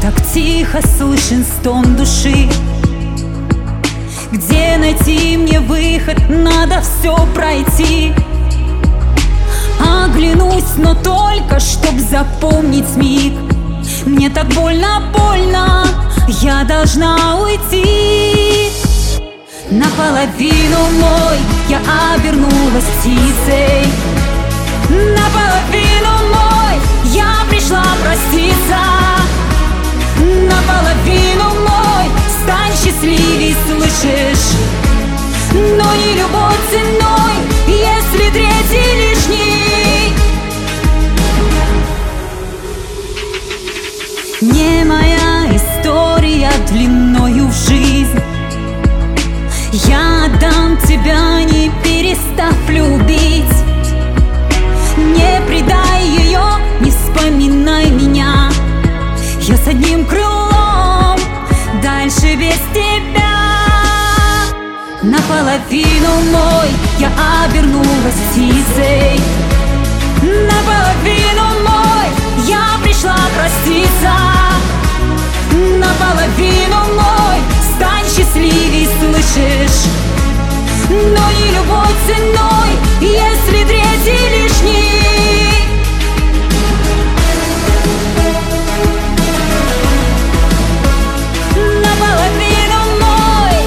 Так тихо слышен стон души. Где найти мне выход? Надо все пройти. Оглянусь, но только чтоб запомнить миг. Мне так больно, больно, я должна уйти. Наполовину мой я обернулась птицей. Наполовину мой я пришла проститься. Наполовину мой стань счастливей, слышишь? Но не любой ценой, если третий лишний. Не моя история длиною в жизнь. Я отдам тебя, не перестав любить. Не предай ее, не вспоминай меня. Я с одним крылом, дальше без тебя. Наполовину мой я обернулась птицей. Наполовину мой я пришла проститься. Наполовину мой стань счастливей, слышишь? Но не любой ценой, если третий лишний. Наполовину мой.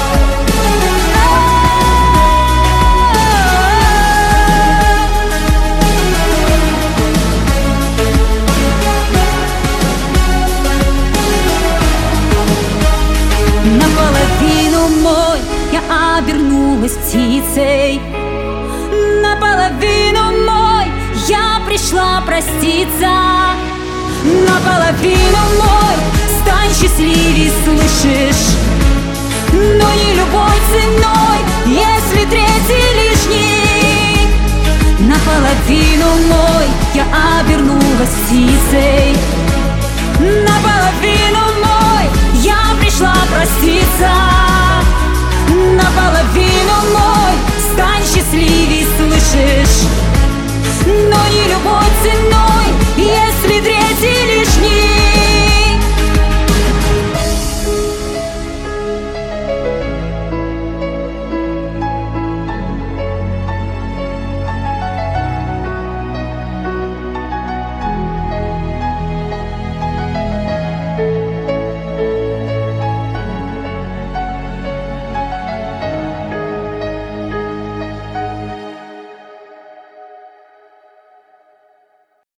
Наполовину мой я обернулась птицей. Наполовину мой я пришла проститься. Наполовину мой стань счастливей, слышишь? Но не любой ценой, если третий лишний. Наполовину мой я обернулась птицей. Наполовину мой я пришла проститься. Наполовину мой стань счастливей, слышишь? Но